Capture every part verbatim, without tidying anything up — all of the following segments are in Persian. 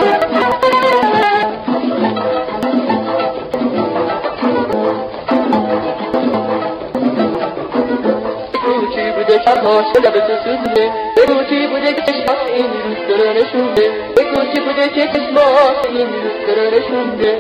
شبهاش لب تو سوزه بگو چی بوده که چشماش این روز تو رو نشونده بگو چی بوده که چشماش این روز تو رو نشونده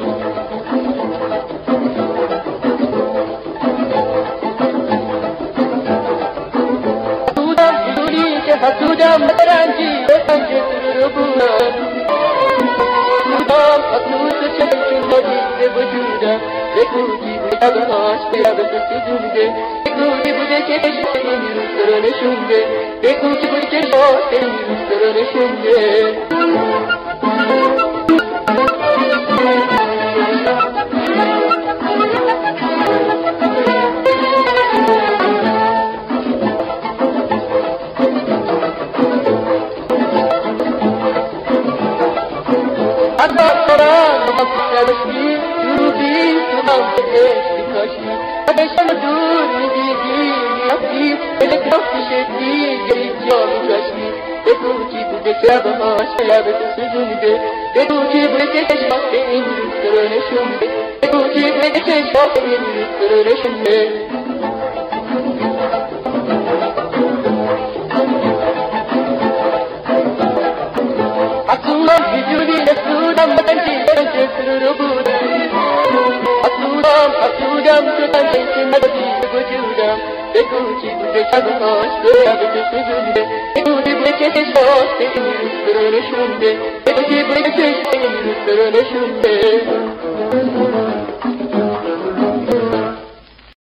حسودم بدونی که حسودم مدرنجی بسنج تو رو بودم حسودم حسود چشم ندیده وجودم بگو چی بوده شبهاش لب تو سوزونده بگو چی بوده که چشماش این روز تو رو نشونده بگو چی بوده که چشماش این روز تو رو نشونده نباشی دروبی تو هم بهشتی کاشی بشم دور میدیدی میافتی بلک رفتی شدی گری جا میکاشی بگو چی بوده شبهاش لب تو سوزونده بگو چی بوده که چشماش این روز تو رو نشونده بگو چی بوده که چشماش این روز تو رو نشونده حسودم بدونی نسودم بدنجی بدنجی تو رو بودم حسودم حسودم شدن که ندید وجودم بگو چی بوده شبهاش لب تو سوزونده بگو چی بوده که چشماش این روز تو رو نشونده بگو چی بوده که چشماش این روز تو رو نشونده